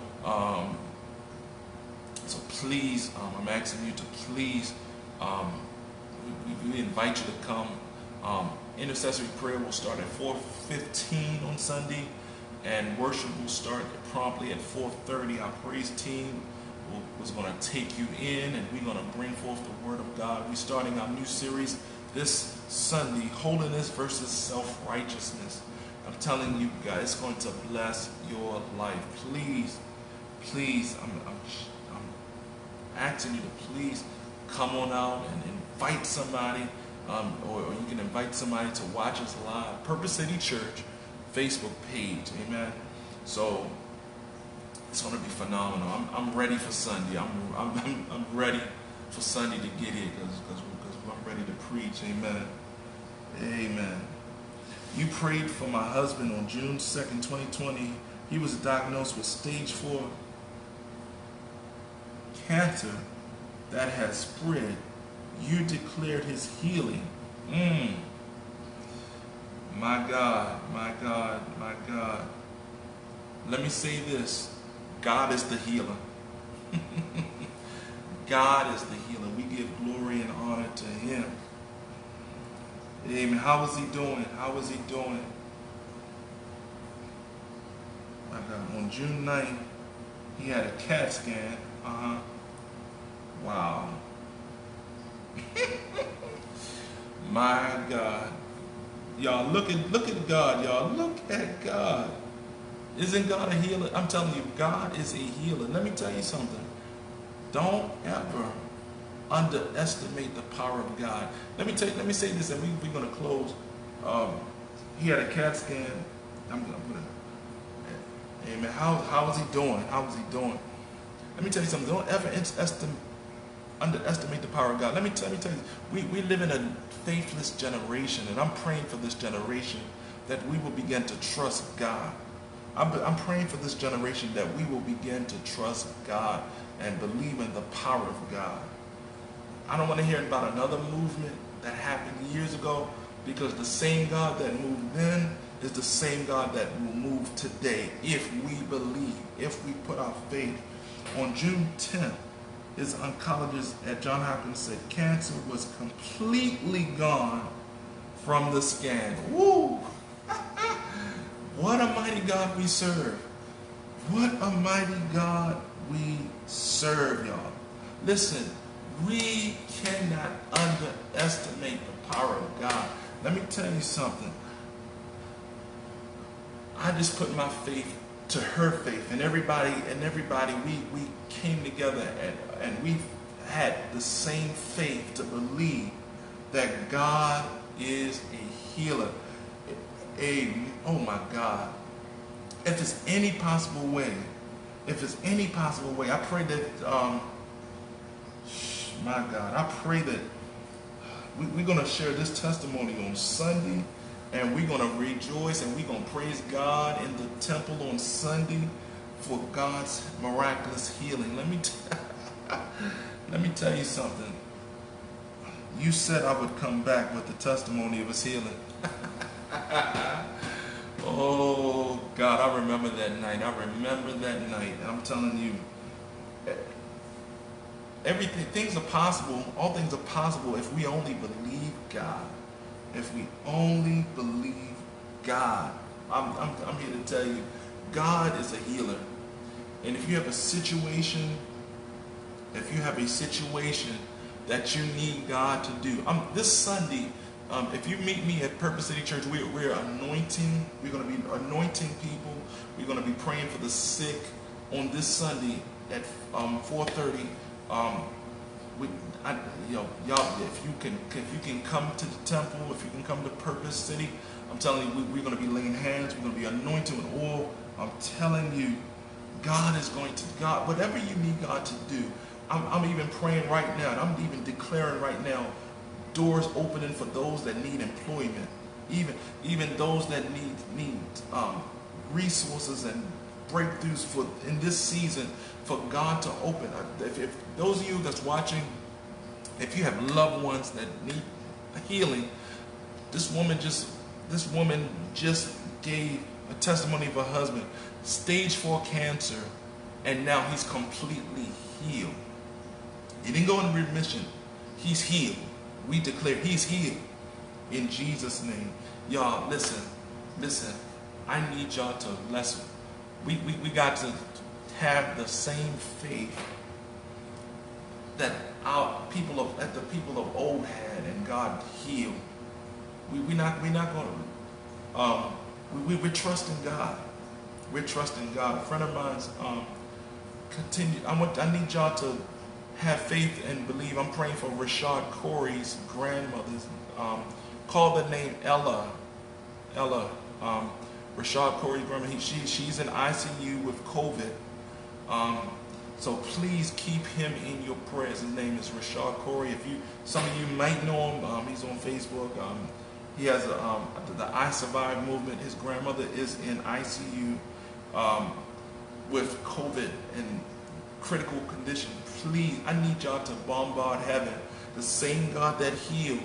please, I'm asking you to please. We invite you to come. Intercessory prayer will start at 4:15 on Sunday, and worship will start promptly at 4:30. Our praise team was going to take you in, and we're going to bring forth the Word of God. We're starting our new series this Sunday, Holiness versus Self-Righteousness. I'm telling you guys, it's going to bless your life. Please, I'm asking you to please come on out and invite somebody, or you can invite somebody to watch us live. Purpose City Church Facebook page. Amen. So it's going to be phenomenal. I'm ready for Sunday. I'm ready for Sunday to get here because I'm ready to preach. Amen. Amen. You prayed for my husband on June 2nd, 2020. He was diagnosed with stage 4 cancer that has spread. You declared his healing. My God, my God, my God. Let me say this. God is the healer. God is the healer. We give glory and honor to him. Amen. How is he doing? How is he doing? My God. On June 9th, he had a CAT scan. Wow. My God. Y'all, look at God, y'all. Look at God. Isn't God a healer? I'm telling you, God is a healer. Let me tell you something. Don't ever underestimate the power of God. Let me say this, and we're going to close. He had a CAT scan. I'm gonna. Amen. How is he doing? How is he doing? Let me tell you something. Don't ever underestimate the power of God. Let me tell you, we live in a faithless generation, and I'm praying for this generation that we will begin to trust God. I'm praying for this generation that we will begin to trust God and believe in the power of God. I don't want to hear about another movement that happened years ago, because the same God that moved then is the same God that will move today if we believe, if we put our faith. On June 10th, his oncologist at Johns Hopkins said cancer was completely gone from the scan. Woo! What a mighty God we serve. What a mighty God we serve, y'all. Listen, we cannot underestimate the power of God. Let me tell you something. I just put my faith to her faith, and everybody, we came together and we had the same faith to believe that God is a healer. Oh my God. If there's any possible way, I pray that, my God, I pray that we're going to share this testimony on Sunday, and we're going to rejoice and we're going to praise God in the temple on Sunday for God's miraculous healing. Let me tell you something. You said I would come back with the testimony of his healing. Oh, God, I remember that night. I remember that night. And I'm telling you, everything, things are possible. All things are possible if we only believe God. If we only believe God. I'm here to tell you, God is a healer. And if you have a situation, that you need God to do, this Sunday, if you meet me at Purpose City Church, we're anointing. We're going to be anointing people. We're going to be praying for the sick on this Sunday at 4:30. Y'all, if you can come to the temple, if you can come to Purpose City, I'm telling you, we're going to be laying hands. We're going to be anointed with oil. I'm telling you, God is going to, whatever you need God to do. I'm even praying right now, and I'm even declaring right now, doors opening for those that need employment, even those that need resources and breakthroughs for in this season, for God to open. If those of you that's watching, if you have loved ones that need healing, this woman just gave a testimony of her husband, stage 4 cancer, and now he's completely healed. He didn't go in remission. He's healed. We declare he's healed in Jesus' name. Y'all, listen. I need y'all to listen. We got to have the same faith that the people of old had, and God healed. We're trusting God. We're trusting God. A friend of mine's I need y'all to have faith and believe. I'm praying for Rashad Corey's grandmother's. Call the name Ella. Rashad Corey's grandmother. She's in ICU with COVID. So please keep him in your prayers. His name is Rashad Corey. Some of you might know him. He's on Facebook. He has the I Survive movement. His grandmother is in ICU with COVID and critical condition. Please, I need y'all to bombard heaven. The same God that healed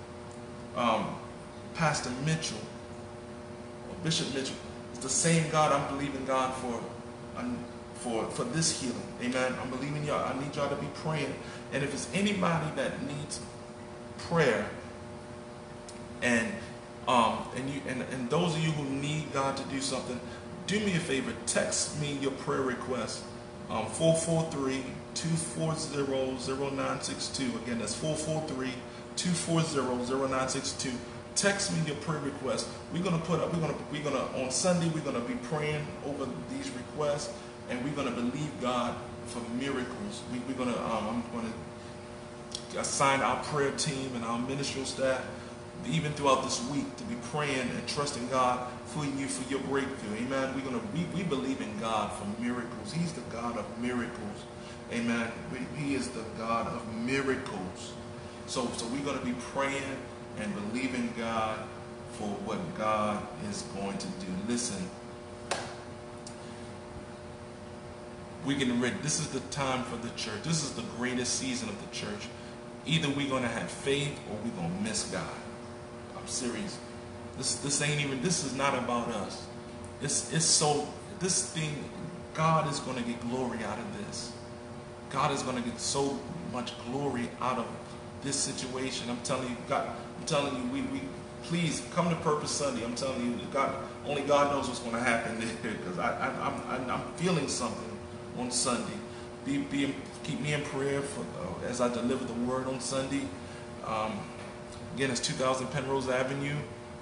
Pastor Mitchell, or Bishop Mitchell, is the same God I'm believing God for this healing. Amen. I'm believing y'all. I need y'all to be praying. And if it's anybody that needs prayer, and those of you who need God to do something, do me a favor. Text me your prayer request. 443-240-0962. Again, that's 443-240-0962. Text me your prayer request. We're gonna on Sunday, we're gonna be praying over these requests, and we're gonna believe God for miracles. I'm gonna assign our prayer team and our ministerial staff, even throughout this week, to be praying and trusting God for you, for your breakthrough. Amen. We believe in God for miracles. He's the God of miracles. Amen. He is the God of miracles. So we're going to be praying and believing God for what God is going to do. Listen, this is the time for the church. This is the greatest season of the church. Either we're going to have faith or we're going to miss God. I'm serious. This is not about us. God is going to get glory out of this. God is going to get so much glory out of this situation. I'm telling you, we please come to Purpose Sunday. I'm telling you, only God knows what's going to happen there, because I'm feeling something on Sunday. Keep me in prayer as I deliver the word on Sunday. Again, it's 2000 Penrose Avenue,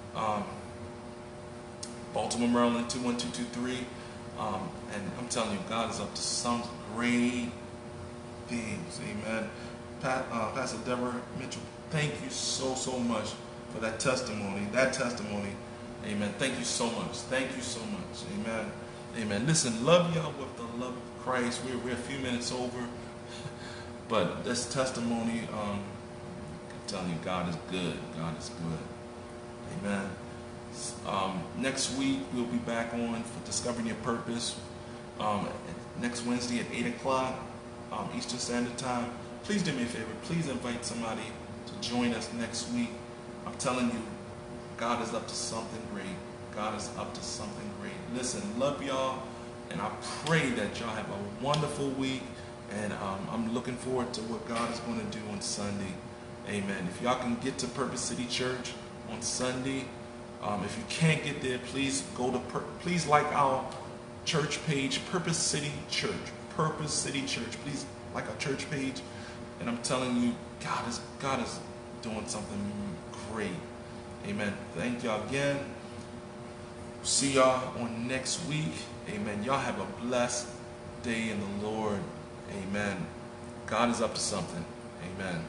Baltimore, Maryland, 21223. And I'm telling you, God is up to some great things. Amen. Pastor Deborah Mitchell, thank you so much for that testimony. Amen. Thank you so much. Thank you so much. Amen. Amen. Listen, love y'all with the love of Christ. We're a few minutes over, but this testimony, I'm telling you, God is good. God is good. Amen. Next week, we'll be back on for Discovering Your Purpose. Next Wednesday at 8 o'clock Eastern Standard Time. Please do me a favor. Please invite somebody to join us next week. I'm telling you, God is up to something great. God is up to something great. Listen, love y'all, and I pray that y'all have a wonderful week, and I'm looking forward to what God is going to do on Sunday. Amen. If y'all can get to Purpose City Church on Sunday, if you can't get there, please please like our church page, Purpose City Church. Purpose City Church. Please like our church page. And I'm telling you, God is doing something great. Amen. Thank y'all again. See y'all on next week. Amen. Y'all have a blessed day in the Lord. Amen. God is up to something. Amen.